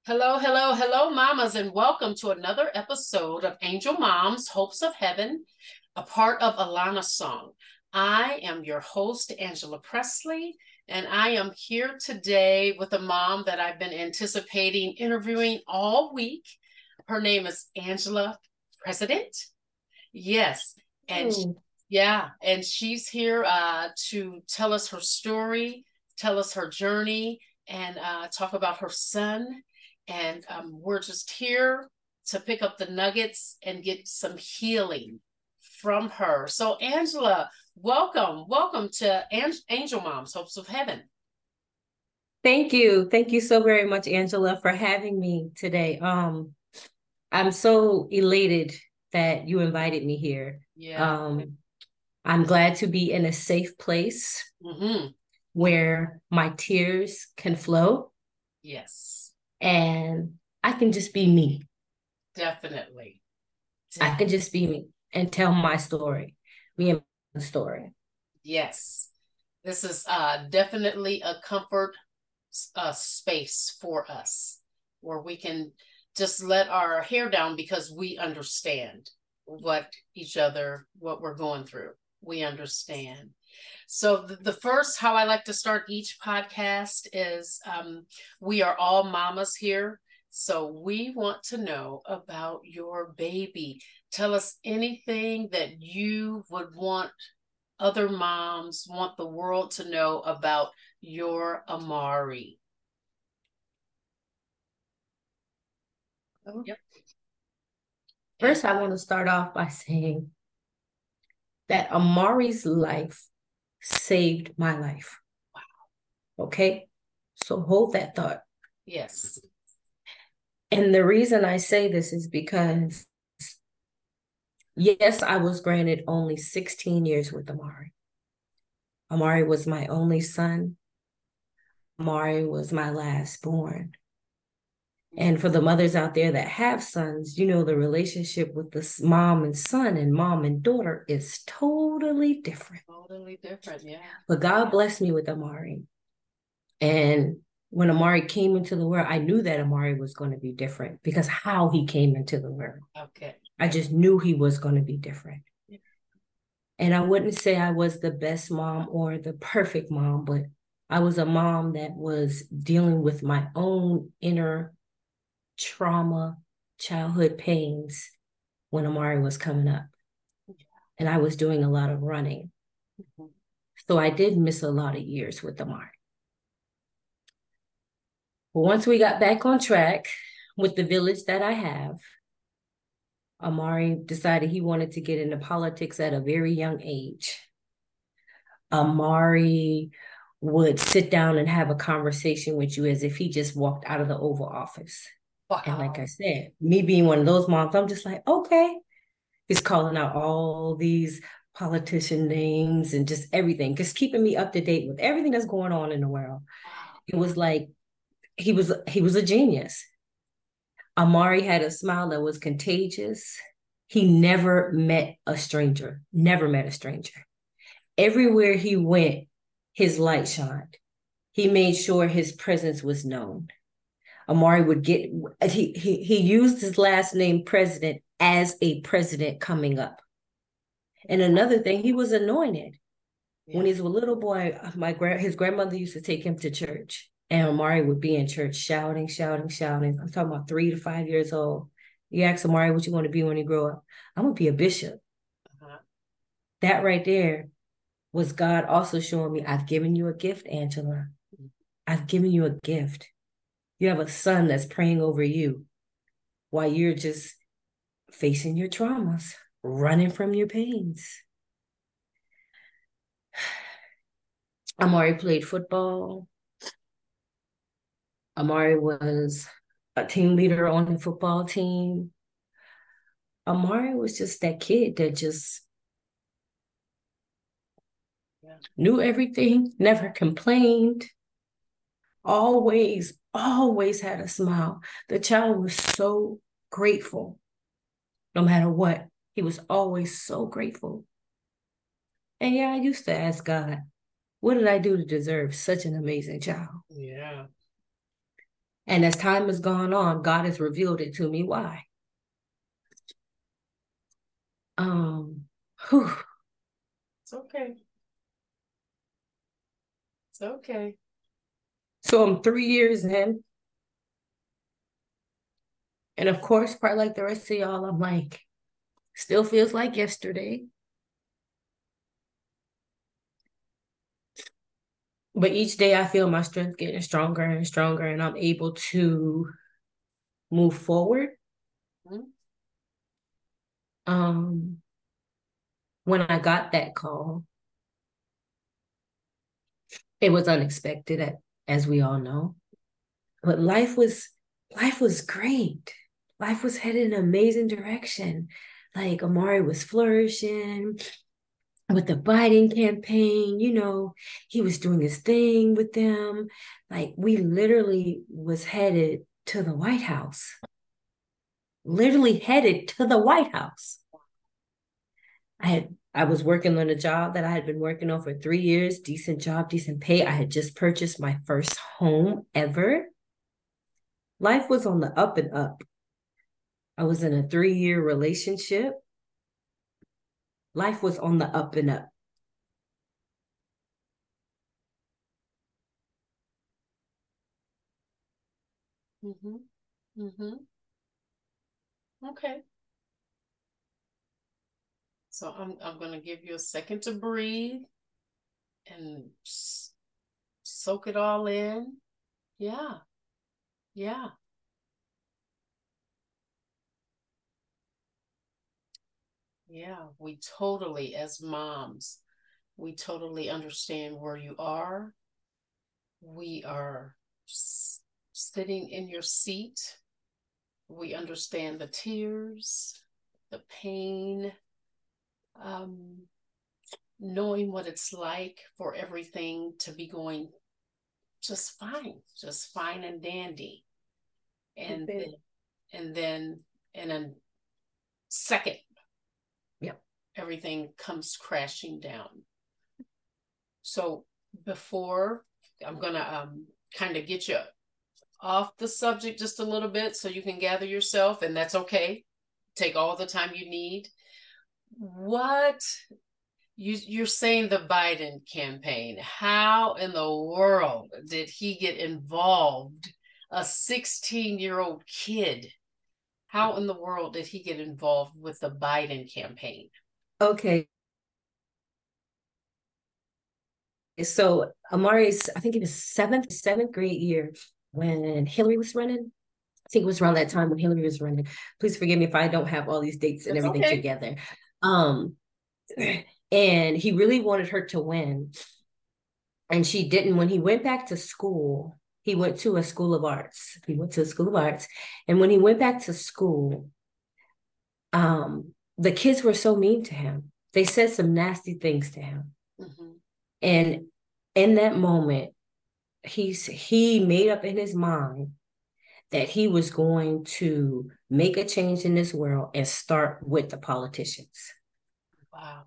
Hello, hello, hello, mamas, and welcome to another episode of Angel Moms, Hopes of Heaven, a part of Alana Song. I am your host, Angela Presley, and I am here today with a mom that I've been anticipating interviewing all week. Her name is Angela President. Yes, and yeah, and she's here to tell us her story, tell us her journey, and talk about her son. And we're just here to pick up the nuggets and get some healing from her. So, Angela, welcome to Angel Moms, Hopes of Heaven. Thank you. Thank you so very much, Angela, for having me today. I'm so elated that you invited me here. Yeah. I'm glad to be in a safe place where my tears can flow. Yes. And I can just be me. Definitely. I can just be me and tell my story, me and my story. Yes. This is definitely a comfort space for us where we can just let our hair down because we understand what we're going through. We understand. So the first, how I like to start each podcast is we are all mamas here. So we want to know about your baby. Tell us anything that you would want other moms, want the world to know about your Amari. Yep. First, I want to start off by saying that Amari's life saved my life. Wow. Okay? So hold that thought. Yes. And the reason I say this is because, yes, I was granted only 16 years with Amari. Amari was my only son. Amari was my last born. And for the mothers out there that have sons, you know, the relationship with the mom and son and mom and daughter is totally different. Totally different, yeah. But God blessed me with Amari. And when Amari came into the world, I knew that Amari was going to be different because how he came into the world. Okay. I just knew he was going to be different. Yeah. And I wouldn't say I was the best mom or the perfect mom, but I was a mom that was dealing with my own inner trauma, childhood pains when Amari was coming up. And I was doing a lot of running. So I did miss a lot of years with Amari. But once we got back on track with the village that I have, Amari decided he wanted to get into politics at a very young age. Amari would sit down and have a conversation with you as if he just walked out of the Oval Office. Wow. And like I said, me being one of those moms, I'm just like, okay. He's calling out all these politician names and just everything, just keeping me up to date with everything that's going on in the world. Wow. It was like he was a genius. Amari had a smile that was contagious. He never met a stranger, never met a stranger. Everywhere he went, his light shined. He made sure his presence was known. Amari would get, he used his last name President as a president coming up. And another thing, he was anointed. Yeah. When he was a little boy, his grandmother used to take him to church. And Amari would be in church shouting, shouting, shouting. I'm talking about 3 to 5 years old. You ask Amari what you want to be when you grow up. I'm going to be a bishop. That right there was God also showing me, I've given you a gift, Angela. I've given you a gift. You have a son that's praying over you while you're just facing your traumas, running from your pains. Amari played football. Amari was a team leader on the football team. Amari was just that kid that just knew everything, never complained, always had a smile. The child was so grateful, no matter what. He was always so grateful. And yeah, I used to ask God, what did I do to deserve such an amazing child? Yeah. And as time has gone on, God has revealed it to me why. Whew. It's okay. It's okay. So I'm 3 years in. And of course, probably like the rest of y'all, I'm like, still feels like yesterday. But each day I feel my strength getting stronger and stronger, and I'm able to move forward. Mm-hmm. When I got that call, it was unexpected, as we all know. But life was great. Life was headed in an amazing direction. Like Amari was flourishing with the Biden campaign, he was doing his thing with them. Like we literally was headed to the White House. Literally headed to the White House. I was working on a job that I had been working on for 3 years, decent job, decent pay. I had just purchased my first home ever. Life was on the up and up. I was in a 3-year relationship. Life was on the up and up. Mm-hmm. Mm-hmm. Okay. So I'm going to give you a second to breathe and soak it all in. Yeah. Yeah. Yeah. We totally, as moms, we totally understand where you are. We are sitting in your seat. We understand the tears, the pain, knowing what it's like for everything to be going just fine and dandy. And then, in a second, yep, everything comes crashing down. So before, I'm gonna kind of get you off the subject just a little bit so you can gather yourself, and that's okay. Take all the time you need. What you're saying, the Biden campaign, how in the world did he get involved? A 16-year-old kid. How in the world did he get involved with the Biden campaign? Okay. So Amari's, I think it was seventh grade year when Hillary was running. I think it was around that time when Hillary was running. Please forgive me if I don't have all these dates and everything together. And he really wanted her to win. And she didn't. When he went back to school, he went to a school of arts. And when he went back to school, the kids were so mean to him. They said some nasty things to him. Mm-hmm. And in that moment, he made up in his mind that he was going to make a change in this world and start with the politicians. Wow.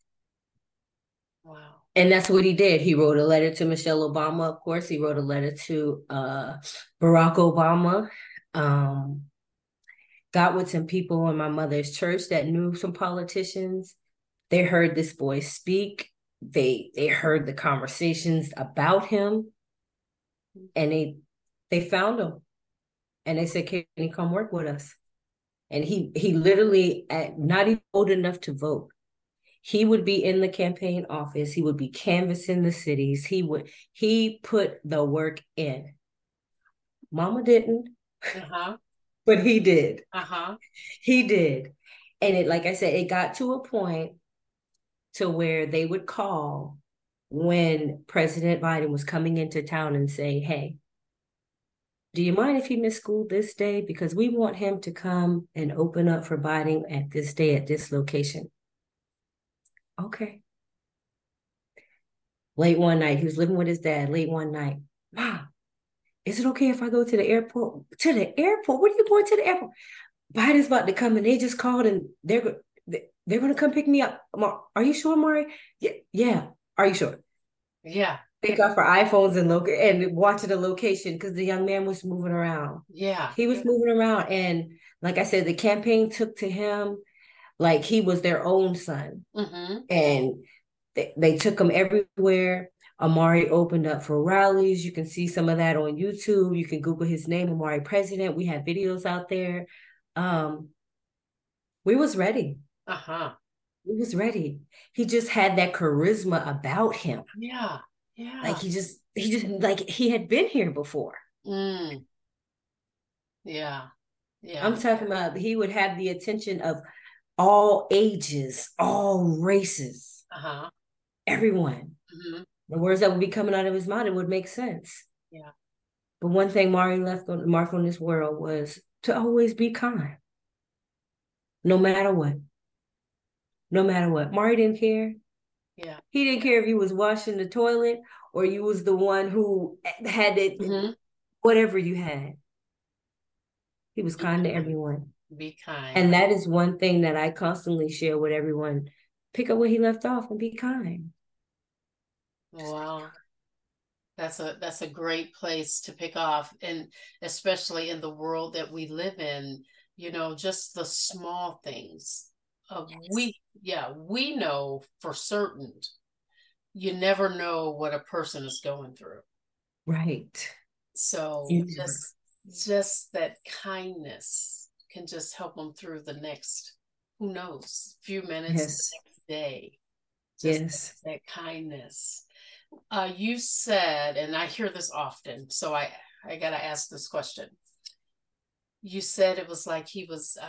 Wow. And that's what he did. He wrote a letter to Michelle Obama, of course. He wrote a letter to Barack Obama. Got with some people in my mother's church that knew some politicians. They heard this boy speak. They heard the conversations about him. And they found him. And they said, can you come work with us? And he literally, not even old enough to vote, he would be in the campaign office. He would be canvassing the cities. He put the work in. Mama didn't, but he did. He did. And like I said, it got to a point to where they would call when President Biden was coming into town and say, hey, do you mind if he missed school this day? Because we want him to come and open up for Biden at this day at this location. Okay. Late one night, he was living with his dad. Late one night, Mom, is it okay if I go to the airport? To the airport? What are you going to the airport? Biden's about to come and they just called and they're going to come pick me up. Are you sure, Mari? Yeah. Are you sure? Yeah. pick up our iPhones and watching the location because the young man was moving around. Yeah. He was moving around. And like I said, the campaign took to him like he was their own son. Mm-hmm. And they took him everywhere. Amari opened up for rallies. You can see some of that on YouTube. You can Google his name, Amari President. We have videos out there. We was ready. Uh-huh. We was ready. He just had that charisma about him. Yeah. Yeah. Like he just like he had been here before. Mm. Yeah. Yeah. I'm talking about he would have the attention of all ages, all races, Uh-huh. everyone. Mm-hmm. The words that would be coming out of his mouth, it would make sense. Yeah. But one thing Mari left on mark on this world was to always be kind. No matter what. No matter what. Mari didn't care. Yeah. He didn't care if you was washing the toilet or you was the one who had it, whatever you had. He was kind to everyone. Be kind. And that is one thing that I constantly share with everyone. Pick up where he left off and be kind. Wow. That's a great place to pick off. And especially in the world that we live in, just the small things. We know for certain you never know what a person is going through. Right. So just that kindness can just help them through the next, who knows, few minutes, yes. the next day. Just that kindness. You said, and I hear this often, so I got to ask this question. You said it was like he was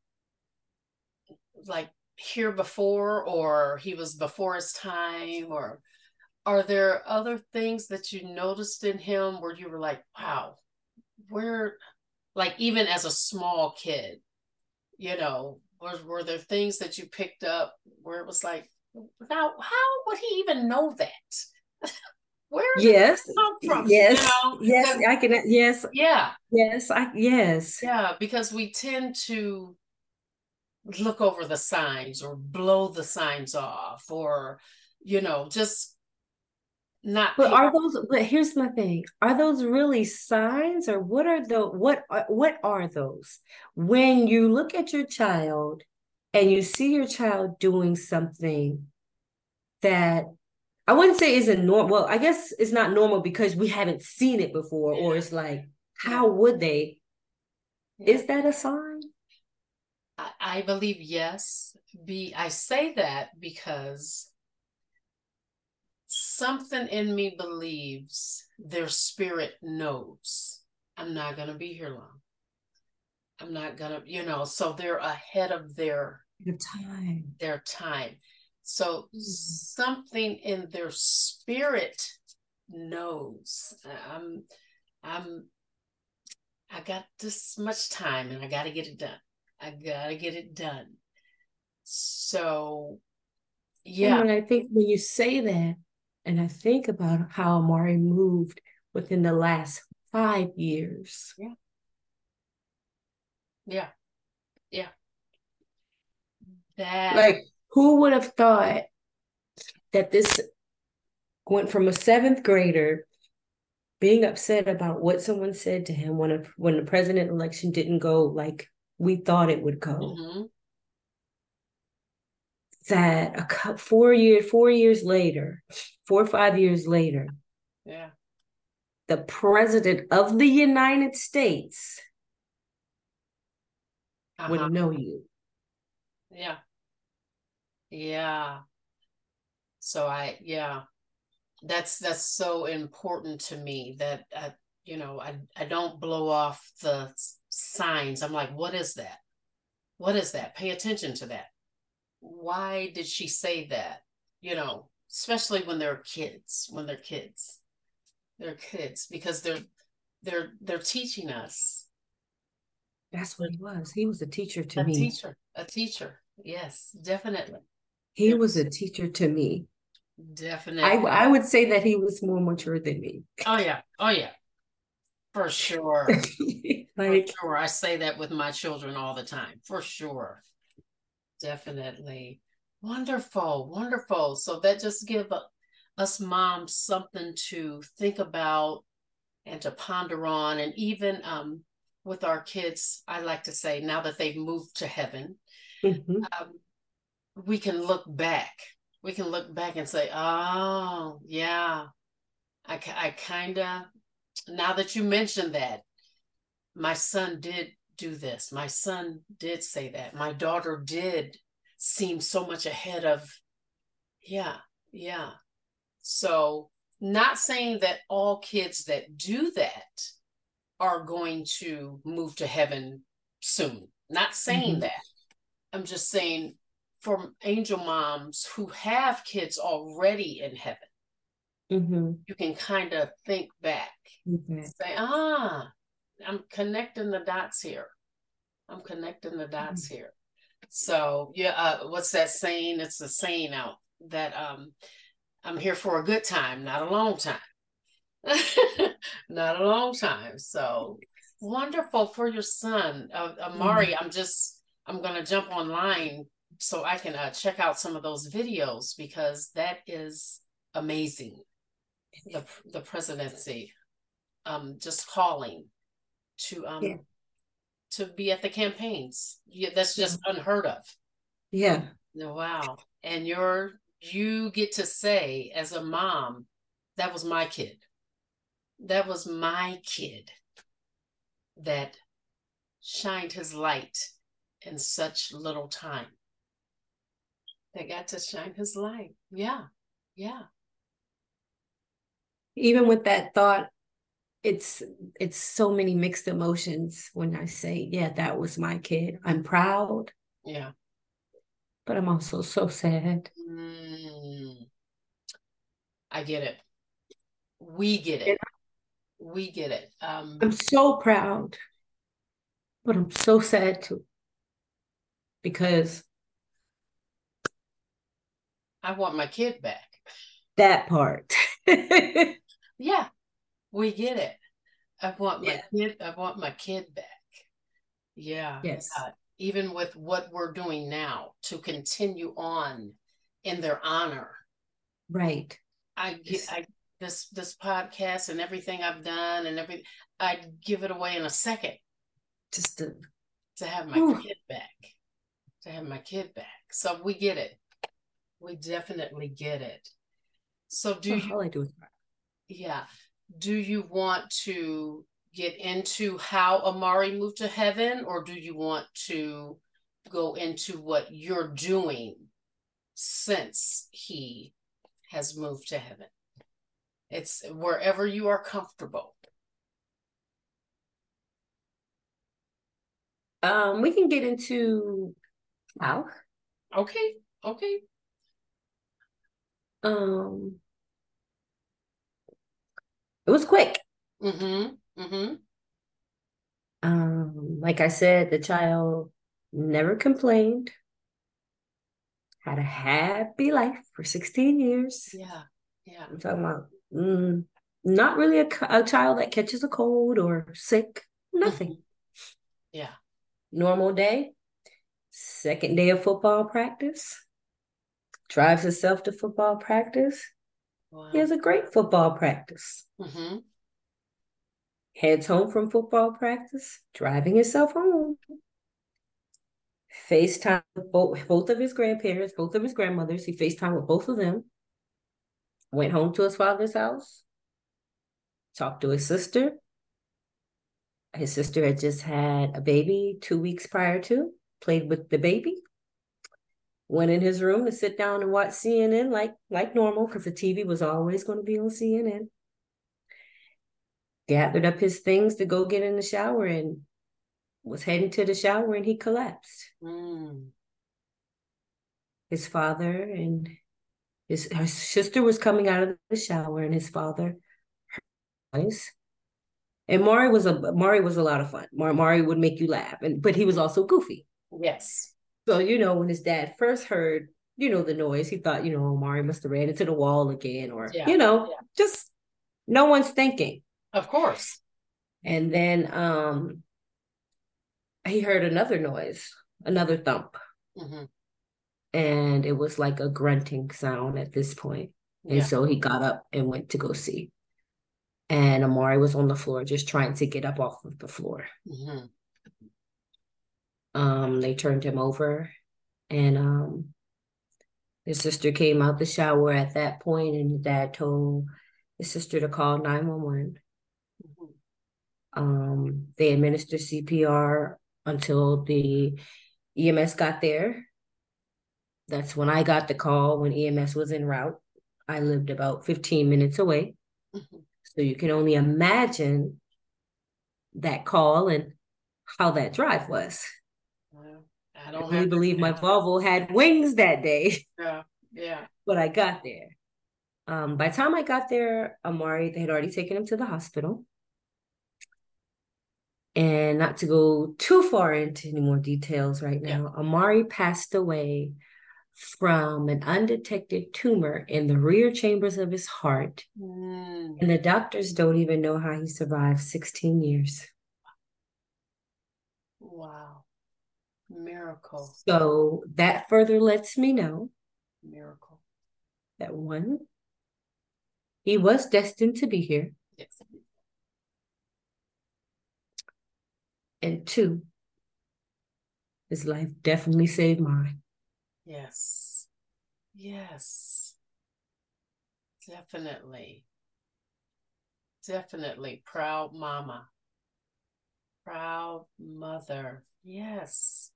like here before, or he was before his time, or are there other things that you noticed in him where you were like, wow, where, like even as a small kid, were there things that you picked up where it was like, now how would he even know that? Where did it come from? Yes. Yes, I can. Yes. Yeah. Yes. Yes. Yeah, because we tend to look over the signs or blow the signs off, or just not. But here's my thing: are those really signs, or what are what are those? When you look at your child and you see your child doing something that I wouldn't say isn't normal. Well, I guess it's not normal because we haven't seen it before, or it's like, how would they? Yeah. Is that a sign? I believe yes. I say that because something in me believes their spirit knows I'm not going to be here long. I'm not going to, so they're ahead of their time. So something in their spirit knows I got this much time and I got to get it done. So, yeah. And I think when you say that, and I think about how Amari moved within the last 5 years. Yeah. Yeah. Yeah. Like, who would have thought that this went from a 7th grader being upset about what someone said to him when the president election didn't go like we thought it would go. Mm-hmm. That 4 years later, 4 or 5 years later, yeah, the president of the United States would know you. Yeah. Yeah. So that's so important to me that I don't blow off the signs. I'm like, what is that? What is that? Pay attention to that. Why did she say that? Especially when they're kids, because they're teaching us. That's what he was. He was a teacher to me. A teacher. Yes, definitely. He was a teacher to me. Definitely. I would say that he was more mature than me. Oh yeah. For sure. For sure. I say that with my children all the time. For sure. Definitely. Wonderful. So that just give us moms something to think about and to ponder on. And even with our kids, I like to say, now that they've moved to heaven, Mm-hmm. We can look back. We can look back and say, oh, yeah, I kind of, now that you mentioned that, my son did do this. My son did say that. My daughter did seem so much ahead of, yeah, yeah. So, not saying that all kids that do that are going to move to heaven soon. Not saying Mm-hmm. that. I'm just saying for angel moms who have kids already in heaven, Mm-hmm. you can kind of think back, Mm-hmm. say, I'm connecting the dots here. I'm connecting the dots here. So yeah, what's that saying? It's a saying out that I'm here for a good time, not a long time. Not a long time. So wonderful for your son, Amari. I'm gonna jump online so I can check out some of those videos because that is amazing. The presidency, just calling to Yeah. to be at the campaigns. Yeah, that's just unheard of. Yeah. Wow. And you get to say as a mom, that was my kid. That was my kid that shined his light in such little time. They got to shine his light. Yeah. Yeah. Even with that thought, it's so many mixed emotions when I say, yeah, that was my kid. I'm proud. Yeah. But I'm also so sad. I get it. We get it. We get it. I'm so proud, but I'm so sad too. Because I want my kid back. that part. Yeah, we get it. I want my kid back. Yeah. Yes. Even with what we're doing now to continue on in their honor. Right. This podcast and everything I've done and everything, I'd give it away in a second. Just to have my kid back. To have my kid back. So we get it. We definitely get it. So all I do is cry. Yeah. Do you want to get into how Amari moved to heaven, or do you want to go into what you're doing since he has moved to heaven? It's wherever you are comfortable. We can get into how. Okay. Okay. It was quick. Mm-hmm. Mm-hmm. Like I said, the child never complained. Had a happy life for 16 years. Yeah. Yeah. I'm talking about not really a child that catches a cold or sick. Nothing. Mm-hmm. Yeah. Normal day. Second day of football practice. Drives himself to football practice. Wow. He has a great football practice. Mm-hmm. Heads home from football practice, driving himself home. FaceTime with both of his grandparents, both of his grandmothers. He FaceTime with both of them. Went home to his father's house. Talked to his sister. His sister had just had a baby 2 weeks prior to. Played with the baby. Went in his room to sit down and watch CNN like normal because the TV was always going to be on CNN. Gathered up his things to go get in the shower and was heading to the shower and he collapsed. His father and his sister was coming out of the shower and his father heard noise. And Mari was a lot of fun. Mari would make you laugh, but he was also goofy. Yes. So, when his dad first heard, the noise, he thought, Mari must have ran into the wall again or, just no one's thinking. Of course. And then he heard another noise, another thump. Mm-hmm. And it was like a grunting sound at this point. And so he got up and went to go see. And Amari was on the floor just trying to get up off of the floor. Mm-hmm. They turned him over, and his sister came out the shower at that point, and his dad told his sister to call 911. They administered CPR until the EMS got there. That's when I got the call, when EMS was en route. I lived about 15 minutes away. Mm-hmm. So you can only imagine that call and how that drive was. I don't really believe my Volvo had wings that day. Yeah. But I got there. By the time I got there, Amari, they had already taken him to the hospital. And not to go too far into any more details right now, Amari passed away from an undetected tumor in the rear chambers of his heart. And the doctors don't even know how he survived 16 years. Wow. Miracle. So that further lets me know miracle that one, he was destined to be here. Yes. And two, his life definitely saved mine. Yes. Definitely. Proud mama. Proud mother. Yes.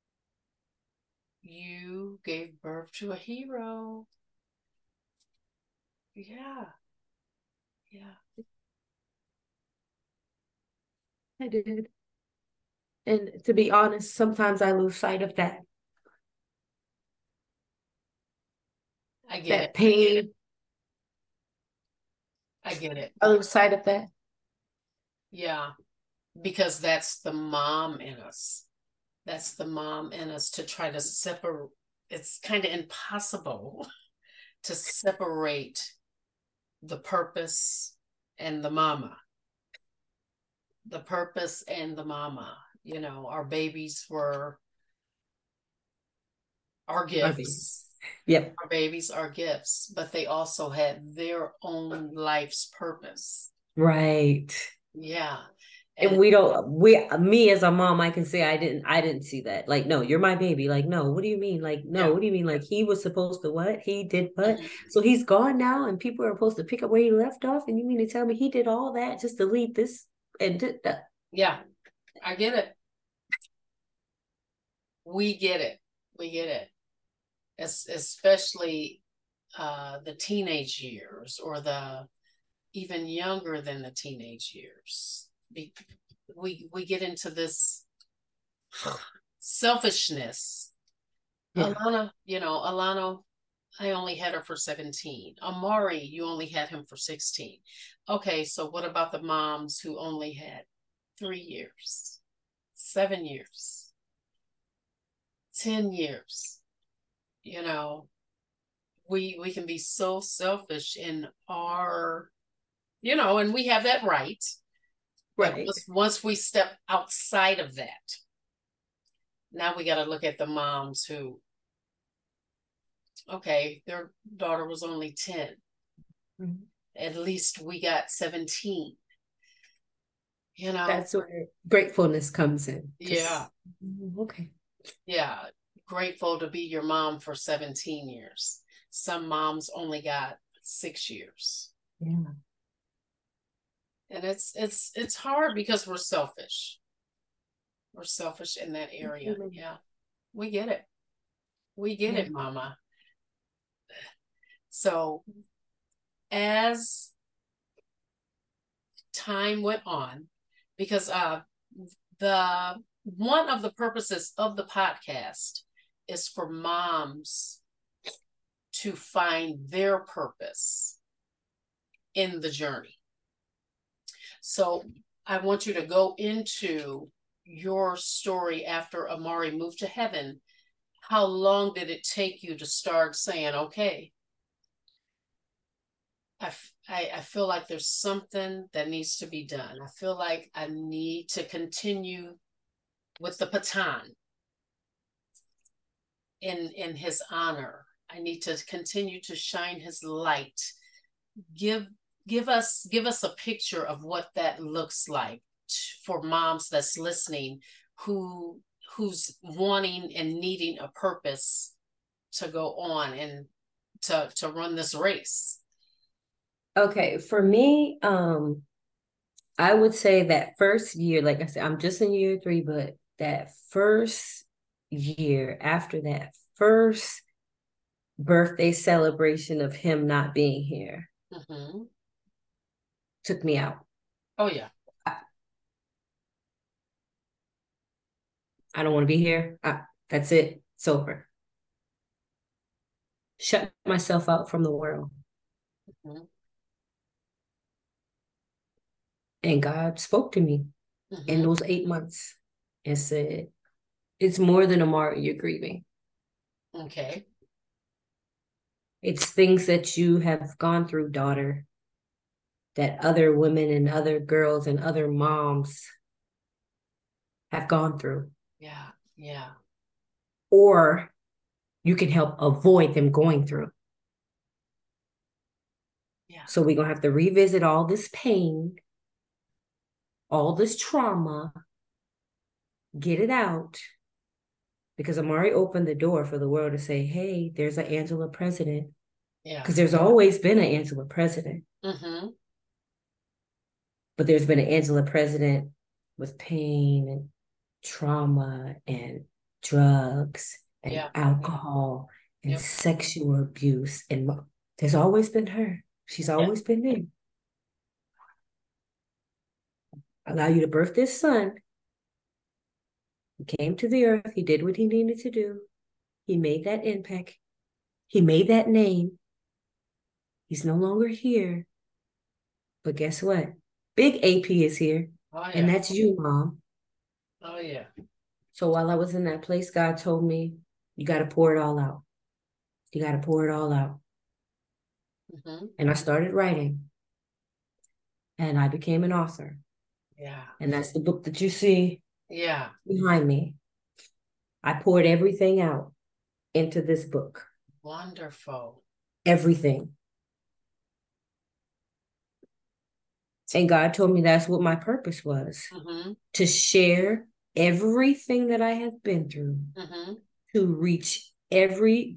You gave birth to a hero. Yeah. I did. And to be honest, sometimes I lose sight of that. I get that pain. I get it. I lose sight of that. Yeah. Because that's the mom in us. That's the mom in us to try to separate. It's kind of impossible to separate the purpose and the mama. The purpose and the mama. You know, our babies were our gifts. Yep. Our babies are gifts, but they also had their own life's purpose. Right. Yeah. And me as a mom, I can say I didn't see that. Like, no, you're my baby. Like, no, what do you mean? Like, no, what do you mean? Like, he was supposed to what? He did what? Mm-hmm. So he's gone now and people are supposed to pick up where he left off. And you mean to tell me he did all that just to lead this and did that? Yeah, I get it. We get it. Especially the teenage years or the even younger than the teenage years. We get into this selfishness. Yeah. Alana, I only had her for 17. Amari, you only had him for 16. Okay, so what about the moms who only had 3 years, 7 years, 10 years? You know, we can be so selfish in our, and we have that right. Right. Once we step outside of that, now we got to look at the moms who, okay, their daughter was only 10. Mm-hmm. At least we got 17. That's where gratefulness comes in. Yeah. Okay. Yeah. Grateful to be your mom for 17 years. Some moms only got 6 years. Yeah. And it's hard because we're selfish. We're selfish in that area. Mm-hmm. Yeah. We get it. We get it, mama. So as time went on, because one of the purposes of the podcast is for moms to find their purpose in the journey. So I want you to go into your story after Amari moved to heaven. How long did it take you to start saying, okay, I feel like there's something that needs to be done. I feel like I need to continue with the baton in his honor. I need to continue to shine his light. Give us a picture of what that looks like for moms that's listening who's wanting and needing a purpose to go on and to run this race. Okay, for me, I would say that first year, like I said, I'm just in year 3, but that first year after that first birthday celebration of him not being here took me out. Oh, yeah. I don't want to be here. That's it. It's over. Shut myself out from the world. And God spoke to me in those 8 months and said, it's more than Amari you're grieving. Okay. It's things that you have gone through, daughter, that other women and other girls and other moms have gone through. Yeah, yeah. Or you can help avoid them going through. Yeah. So we're going to have to revisit all this pain, all this trauma, get it out. Because Amari opened the door for the world to say, hey, there's an Angela president. Yeah. Because there's always been an Angela president. But there's been an Angela president with pain and trauma and drugs and alcohol and sexual abuse. And there's always been her. She's always been there. Allow you to birth this son. He came to the earth. He did what he needed to do. He made that impact. He made that name. He's no longer here. But guess what? Big AP is here. Oh, yeah. And that's you, Mom. Oh, yeah. So while I was in that place, God told me, you got to pour it all out. You got to pour it all out. And I started writing. And I became an author. Yeah. And that's the book that you see behind me. I poured everything out into this book. Wonderful. Everything. And God told me that's what my purpose was. To share everything that I have been through to reach every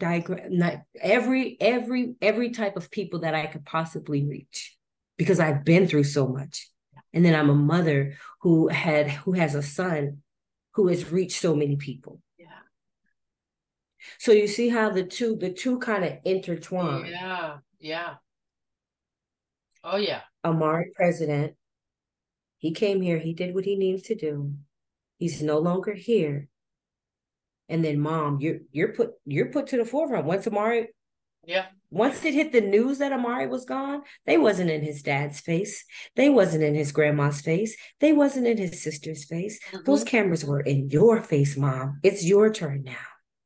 type of people that I could possibly reach, because I've been through so much. And then I'm a mother who has a son who has reached so many people. Yeah. So you see how the two kind of intertwine. Yeah. Yeah. Oh, yeah. Amari president, he came here, he did what he needed to do. He's no longer here. And then Mom, you're put to the forefront. Once it hit the news that Amari was gone, they wasn't in his dad's face. They wasn't in his grandma's face. They wasn't in his sister's face. Those cameras were in your face, Mom. It's your turn now.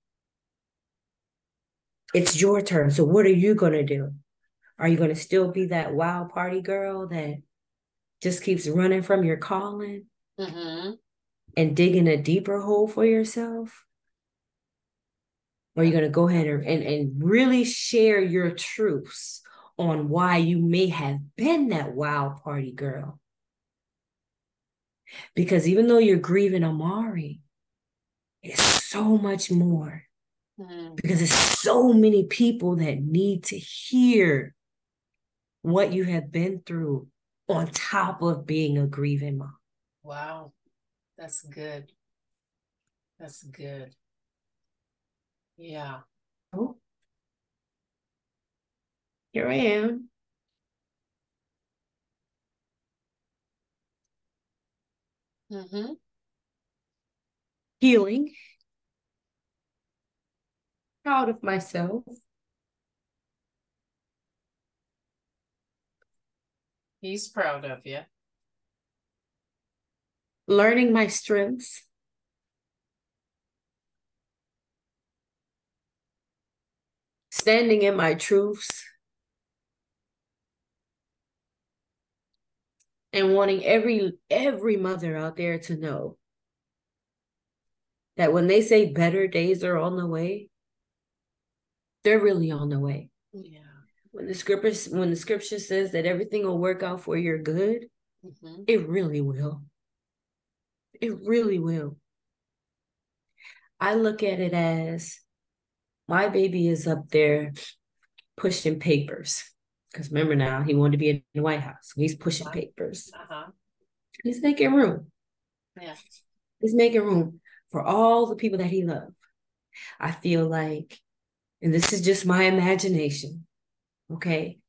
It's your turn. So what are you going to do? Are you going to still be that wild party girl that just keeps running from your calling and digging a deeper hole for yourself? Or are you going to go ahead and really share your truths on why you may have been that wild party girl? Because even though you're grieving Amari, it's so much more. Because there's so many people that need to hear what you have been through on top of being a grieving mom. Wow. That's good. That's good. Yeah. Oh. Here I am. Healing. Proud of myself. He's proud of you. Learning my strengths. Standing in my truths. And wanting every mother out there to know that when they say better days are on the way, They're really on the way. Yeah. When the scripture says that everything will work out for your good, it really will. It really will. I look at it as my baby is up there pushing papers. Because remember now, he wanted to be in the White House. He's pushing papers. He's making room. Yeah. He's making room for all the people that he loves. I feel like, and this is just my imagination, okay?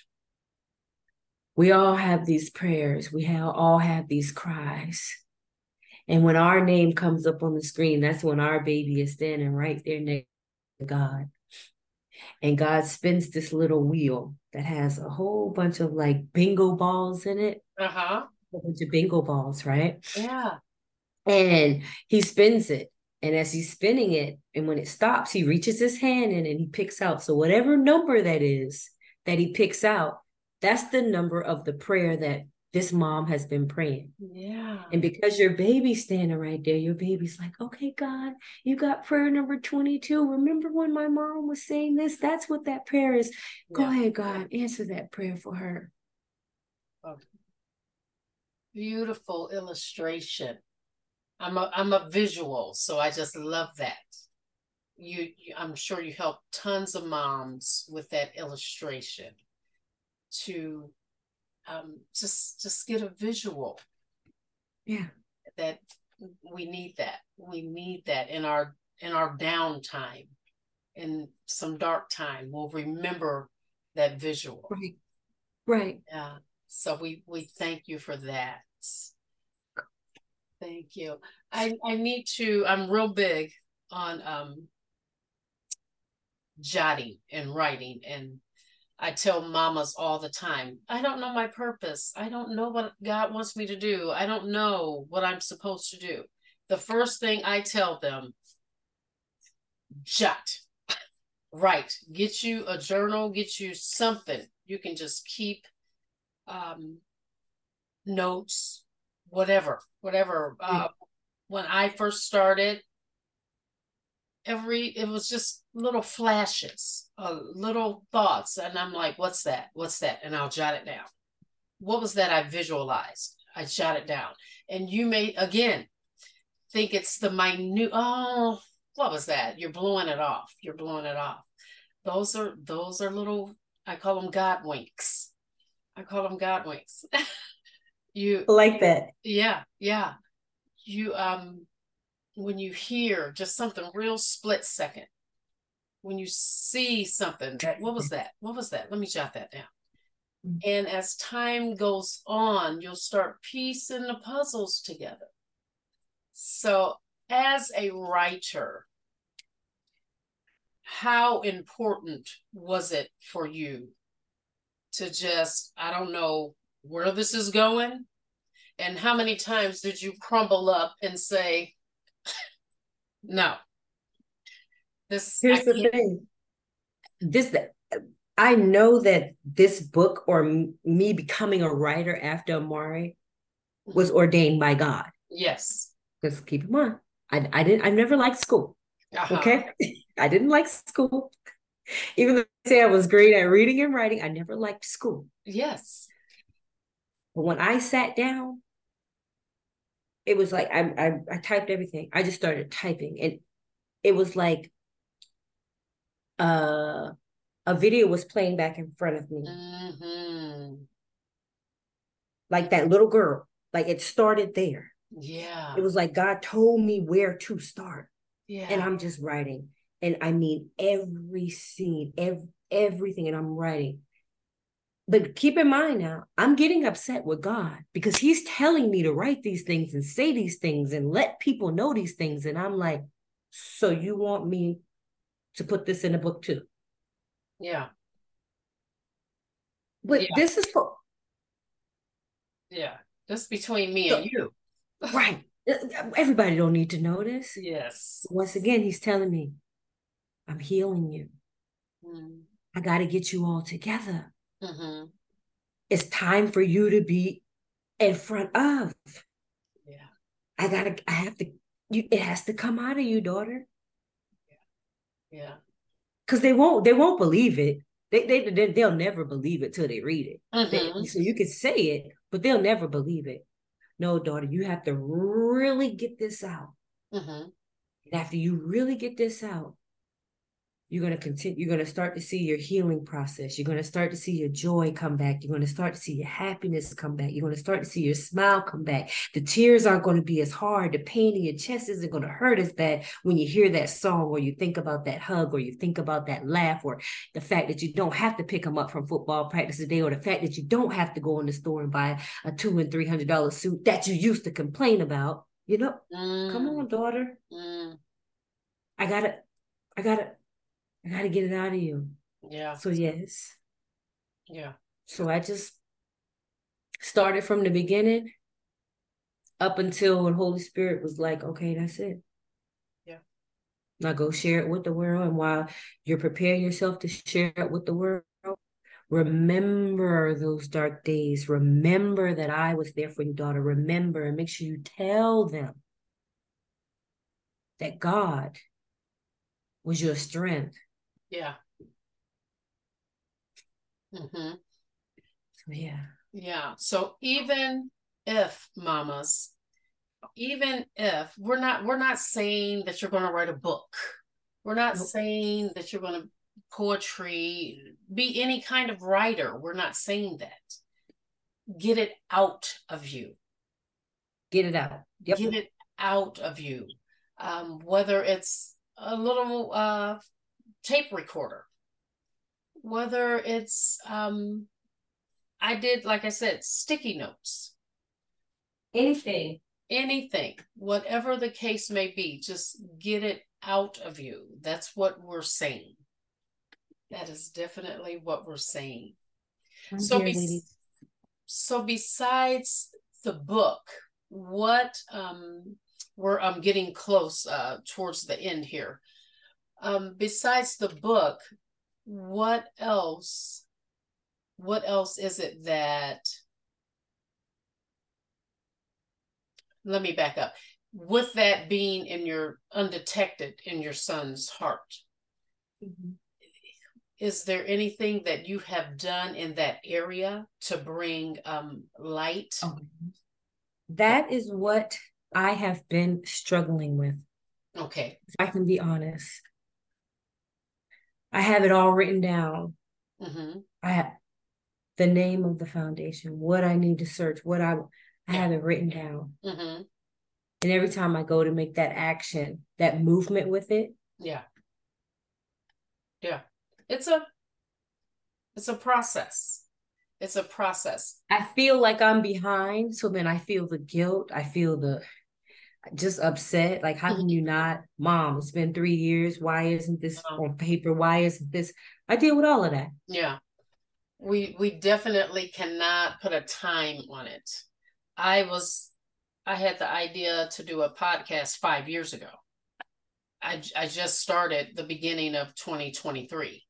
We all have these prayers. We all have these cries. And when our name comes up on the screen, that's when our baby is standing right there next to God. And God spins this little wheel that has a whole bunch of like bingo balls in it. A bunch of bingo balls, right? Yeah. And he spins it. And as he's spinning it, and when it stops, he reaches his hand in and he picks out. So whatever number that is that he picks out, that's the number of the prayer that this mom has been praying. Yeah. And because your baby's standing right there, your baby's like, okay, God, you got prayer number 22. Remember when my mom was saying this? That's what that prayer is. Go ahead, God, answer that prayer for her. Okay. Beautiful illustration. I'm a visual, so I just love that. I'm sure you help tons of moms with that illustration to just get a visual. Yeah. That we need that. We need that in our downtime, in some dark time. We'll remember that visual. Right. Right. Yeah. So we thank you for that. Thank you. I'm real big on jotting and writing, and I tell mamas all the time, I don't know my purpose. I don't know what God wants me to do. I don't know what I'm supposed to do. The first thing I tell them, jot, write, get you a journal, get you something. You can just keep notes, whatever. When I first started, it was just little flashes, little thoughts, and I'm like, what's that, and I'll jot it down. What was that I visualized? I jot it down. And you may again think it's the minute, oh, what was that? You're blowing it off. Those are little, I call them God winks. You like that. Yeah. You when you hear just something real split second, when you see something that, what was that? Let me jot that down. And as time goes on, you'll start piecing the puzzles together. So as a writer, how important was it for you to just, I don't know where this is going, and how many times did you crumble up and say, no, Here's the thing. I know that this book, or me becoming a writer after Amari, was ordained by God. Yes. Because keep in mind, I never liked school. Okay. I didn't like school. Even though I say I was great at reading and writing, I never liked school. Yes. But when I sat down, it was like I typed everything. I just started typing, and it was like a video was playing back in front of me. Like that little girl, like it started there. Yeah. It was like God told me where to start. Yeah. And I'm just writing. And I mean, every scene, everything, and I'm writing. But keep in mind now, I'm getting upset with God because he's telling me to write these things and say these things and let people know these things. And I'm like, so you want me to put this in a book too? Yeah. But this is for... Yeah. That's between me and you. Right. Everybody don't need to know this. Yes. Once again, he's telling me, I'm healing you. I got to get you all together. It's time for you to be in front of. Yeah. It has to come out of you, daughter. Yeah. because they won't believe it. They'll never believe it till they read it. So you can say it, but they'll never believe it. No, daughter, you have to really get this out. And after you really get this out, you're going to continue. You're going to start to see your healing process. You're going to start to see your joy come back. You're going to start to see your happiness come back. You're going to start to see your smile come back. The tears aren't going to be as hard. The pain in your chest isn't going to hurt as bad when you hear that song, or you think about that hug, or you think about that laugh, or the fact that you don't have to pick them up from football practice today, or the fact that you don't have to go in the store and buy a $200 and $300 suit that you used to complain about. Come on, daughter. I gotta get it out of you. Yeah. So yes. Yeah. So I just started from the beginning up until when Holy Spirit was like, okay, that's it. Yeah. Now go share it with the world. And while you're preparing yourself to share it with the world, remember those dark days. Remember that I was there for you, daughter. Remember, and make sure you tell them that God was your strength. Yeah. So yeah. Yeah. So even if, mamas, even if we're not saying that you're going to write a book, we're not saying that you're going to poetry, be any kind of writer. We're not saying that. Get it out of you. Get it out. Yep. Get it out of you. Whether it's a little tape recorder, whether it's I did, like I said, sticky notes. Anything, whatever the case may be, just get it out of you. That's what we're saying. That is definitely what we're saying. So besides the book, what I'm getting close towards the end here. Besides the book, what else is it that, let me back up. With that being undetected in your son's heart, is there anything that you have done in that area to bring light? That is what I have been struggling with. Okay. If I can be honest. I have it all written down. I have the name of the foundation, what I need to search, I have it written down. And every time I go to make that action, that movement with it. Yeah. It's a process. It's a process. I feel like I'm behind. So then I feel the guilt. I feel just upset. Like, how can you not? Mom, it's been 3 years. Why isn't this on paper? Why isn't this? I deal with all of that. Yeah. We definitely cannot put a time on it. I had the idea to do a podcast 5 years ago. I just started the beginning of 2023.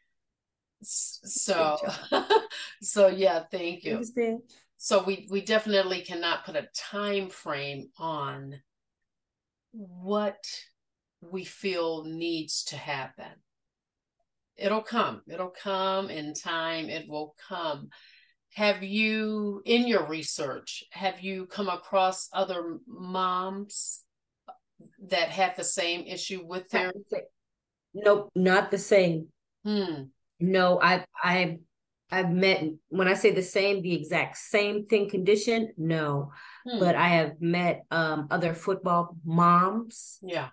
So yeah, thank you. Understand. So we definitely cannot put a time frame on what we feel needs to happen. It'll come in time. It will come. Have you, in your research, come across other moms that have the same issue with their? Nope, not the same. No, I've met, when I say the exact same thing condition, no. But I have met other football moms. Yeah.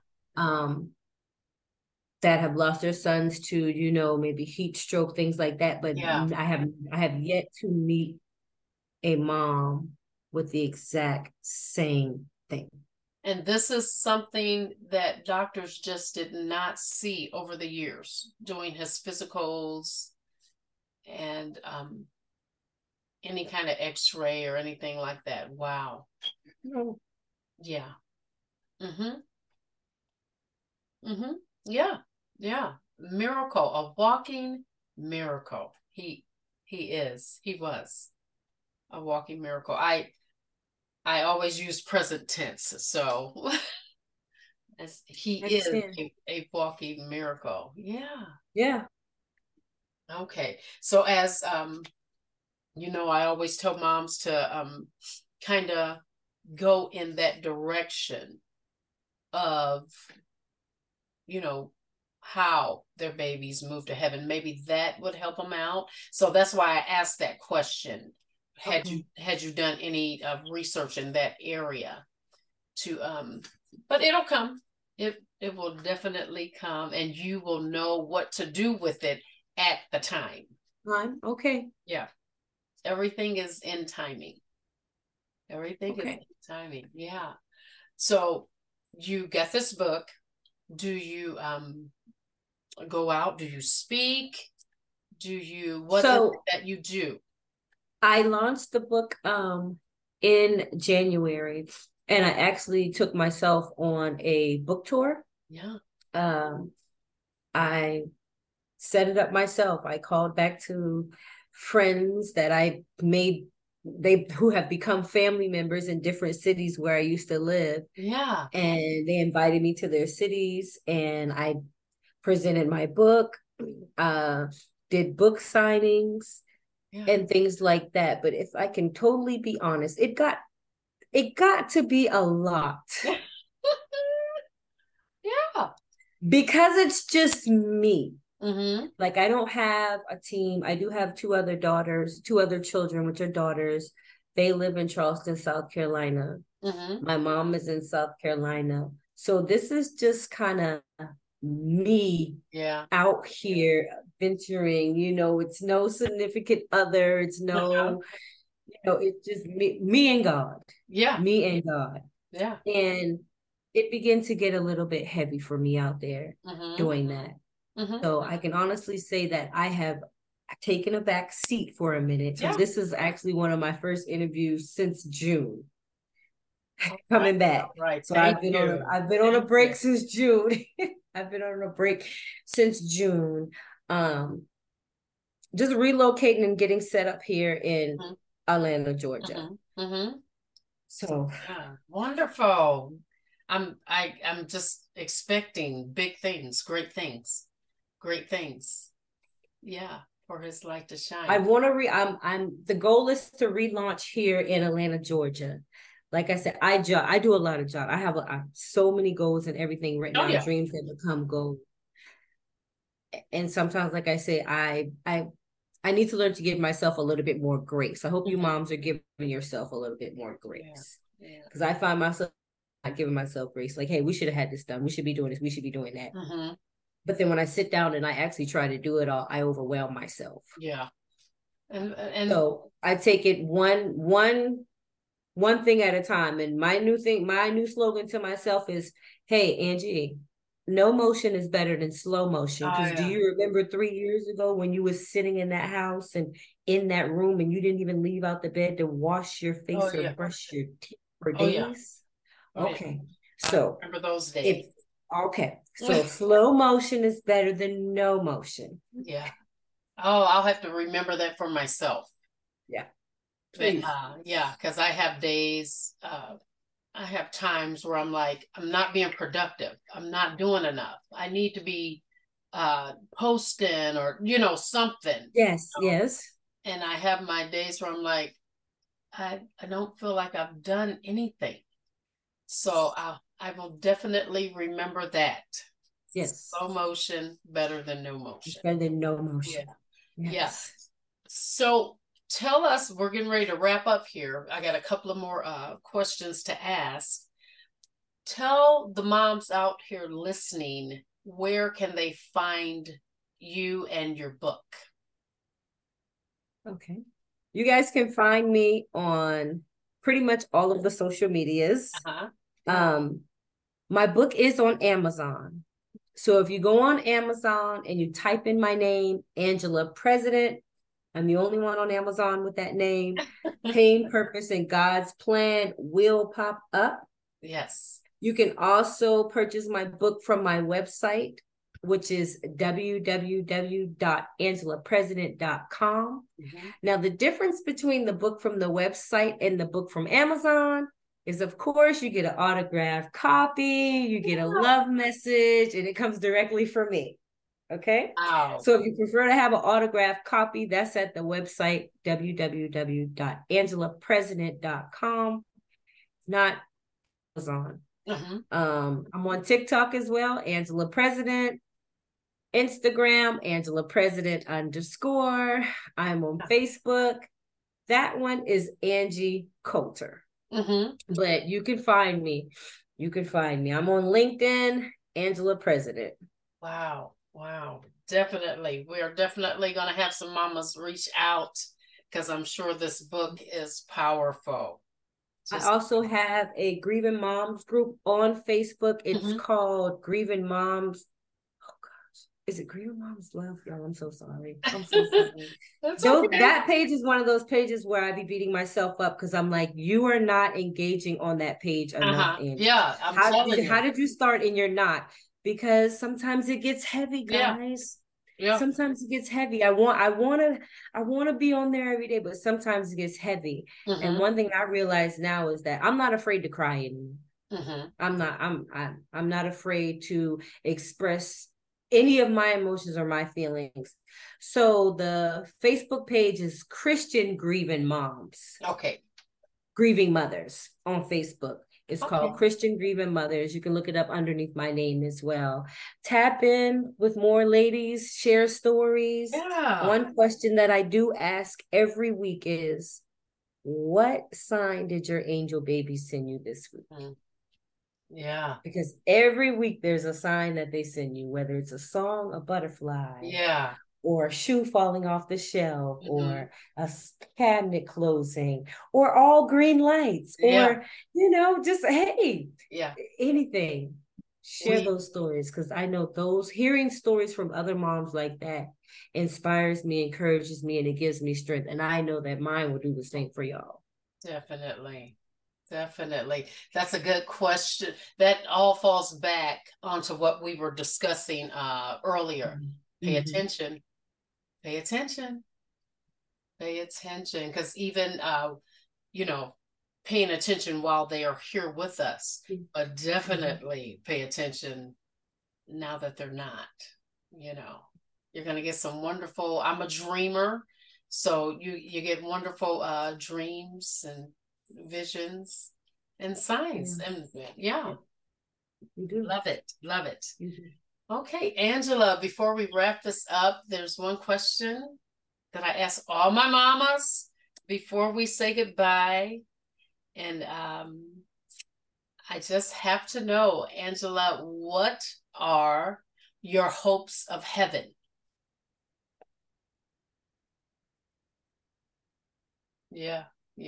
That have lost their sons to, maybe heat stroke, things like that. But I have yet to meet a mom with the exact same thing. And this is something that doctors just did not see over the years, doing his physicals and any kind of x-ray or anything like that. Wow. No. Yeah. Yeah. Miracle, a walking miracle. He was a walking miracle. I always use present tense, so As he is a walking miracle. Yeah. Yeah. Okay. So as you know, I always tell moms to kind of go in that direction of, you know, how their babies move to heaven. Maybe that would help them out. So that's why I asked that question. Had you done any research in that area to but it'll come. It will definitely come, and you will know what to do with it at the time. Okay. Yeah. Everything is in timing. Everything is in timing. Yeah. So you get this book. Do you go out? Do you speak? What is it that you do? I launched the book in January, and I actually took myself on a book tour. Yeah. I set it up myself. I called back to friends that I made who have become family members in different cities where I used to live. Yeah. And they invited me to their cities, and I presented my book, did book signings and things like that. But if I can totally be honest, it got to be a lot. Yeah. Because it's just me. Mm-hmm. Like, I don't have a team. I do have two other children, which are daughters. They live in Charleston, South Carolina. Mm-hmm. My mom is in South Carolina. So this is just kind of me out here venturing. You know, it's no significant other. It's no, it's just me and God. Yeah. Me and God. Yeah. And it began to get a little bit heavy for me out there doing that. Mm-hmm. So I can honestly say that I have taken a back seat for a minute. So this is actually one of my first interviews since June. Coming back. Right. So I've been on a break since June. I've been on a break since June. Just relocating and getting set up here in Atlanta, Georgia. So wonderful. I'm just expecting big things, great things. Yeah, for his light to shine. I want to the goal is to relaunch here in Atlanta, Georgia. Like I said, I do a lot of jobs. I have so many goals and everything right now. Dreams that become goals. And sometimes, like I say, I need to learn to give myself a little bit more grace. I hope you moms are giving yourself a little bit more grace. Because I find myself not giving myself grace. Like, hey, we should have had this done. We should be doing this. We should be doing that. But then when I sit down and I actually try to do it all, I overwhelm myself. Yeah. And so I take it one thing at a time. And my new slogan to myself is, hey, Angie, no motion is better than slow motion. Because do you remember 3 years ago when you was sitting in that house and in that room and you didn't even leave out the bed to wash your face or brush your teeth for days? Okay. So I remember those days. So slow motion is better than no motion. Yeah. Oh, I'll have to remember that for myself. Yeah. Please. Because I have days, I have times where I'm like, I'm not being productive. I'm not doing enough. I need to be posting or, something. Yes, yes. And I have my days where I'm like, I don't feel like I've done anything. So I will definitely remember that. Yes. Slow motion, better than no motion. Better than no motion. Yeah. Yes. So tell us, we're getting ready to wrap up here. I got a couple of more questions to ask. Tell the moms out here listening, where can they find you and your book? Okay. You guys can find me on pretty much all of the social medias. My book is on Amazon. So if you go on Amazon and you type in my name, Angela President, I'm the only one on Amazon with that name. Pain, Purpose, and God's Plan will pop up. Yes. You can also purchase my book from my website, which is www.angelapresident.com. Now, the difference between the book from the website and the book from Amazon is, of course, you get an autographed copy, you get a love message, and it comes directly from me. Okay. Wow. So if you prefer to have an autographed copy, that's at the website www.angelapresident.com. Not Amazon. I'm on TikTok as well, Angela President. Instagram, Angela President _. I'm on Facebook. That one is Angie Coulter. But you can find me. I'm on LinkedIn, Angela President. Wow. Definitely. We're definitely going to have some mamas reach out because I'm sure this book is powerful. I also have a Grieving Moms group on Facebook. It's called Grieving Moms. Oh gosh, is it Grieving Moms Love? Y'all, I'm so sorry. That page is one of those pages where I be beating myself up because I'm like, you are not engaging on that page enough. Yeah, how did you start and you're not? Because sometimes it gets heavy, guys. Yeah. Sometimes it gets heavy. I want to be on there every day, but sometimes it gets heavy. And one thing I realize now is that I'm not afraid to cry anymore. I'm not afraid to express any of my emotions or my feelings. So the Facebook page is Christian Grieving Moms. Okay. Grieving Mothers on Facebook. It's called Christian Grieving Mothers. You can look it up underneath my name as well. Tap in with more ladies, share stories. Yeah. One question that I do ask every week is, what sign did your angel baby send you this week? Yeah. Because every week there's a sign that they send you, whether it's a song, a butterfly. Yeah. Or a shoe falling off the shelf, or a cabinet closing, or all green lights, or, just, hey, anything. Share those stories, because I know hearing stories from other moms like that inspires me, encourages me, and it gives me strength. And I know that mine will do the same for y'all. Definitely. That's a good question. That all falls back onto what we were discussing earlier. Pay attention. Pay attention. Because even, paying attention while they are here with us, but definitely pay attention now that they're not. You're going to get some wonderful, I'm a dreamer, so you get wonderful dreams and visions and signs. And you do. Love it. Okay, Angela, before we wrap this up, there's one question that I ask all my mamas before we say goodbye. And I just have to know, Angela, what are your hopes of heaven? Yeah.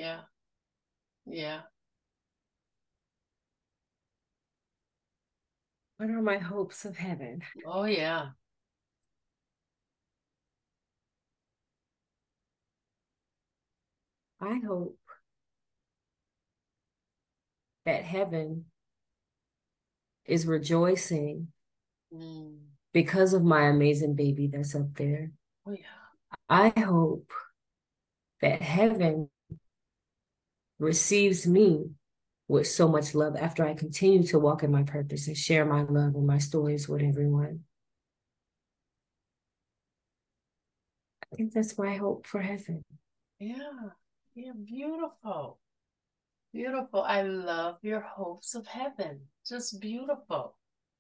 What are my hopes of heaven? Oh, yeah. I hope that heaven is rejoicing because of my amazing baby that's up there. Oh, yeah. I hope that heaven receives me with so much love after I continue to walk in my purpose and share my love and my stories with everyone. I think that's my hope for heaven. Yeah, beautiful. I love your hopes of heaven. Just beautiful.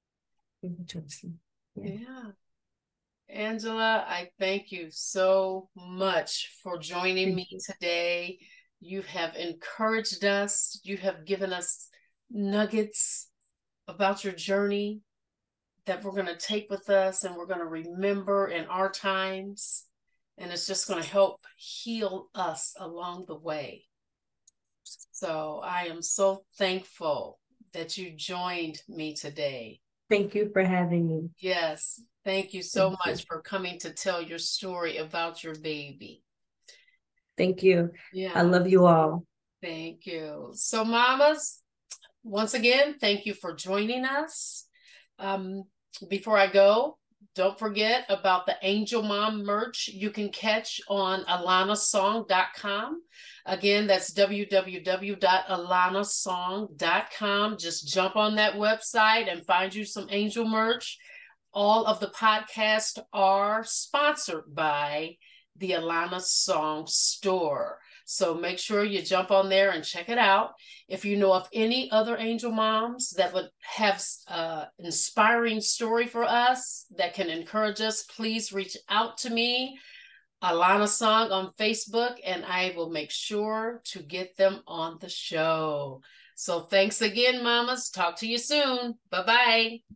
Yeah. Angela, I thank you so much for joining me today. You have encouraged us. You have given us nuggets about your journey that we're going to take with us and we're going to remember in our times. And it's just going to help heal us along the way. So I am so thankful that you joined me today. Thank you for having me. Yes. Thank you so much for coming to tell your story about your baby. Thank you. Yeah. I love you all. Thank you. So mamas, once again, thank you for joining us. Before I go, Don't forget about the Angel Mom merch you can catch on alanasong.com. Again, that's www.alanasong.com. Just jump on that website and find you some Angel merch. All of the podcasts are sponsored by the Alana Song Store. So make sure you jump on there and check it out. If you know of any other angel moms that would have an inspiring story for us that can encourage us, please reach out to me, Alana Song on Facebook, and I will make sure to get them on the show. So thanks again, mamas. Talk to you soon. Bye-bye.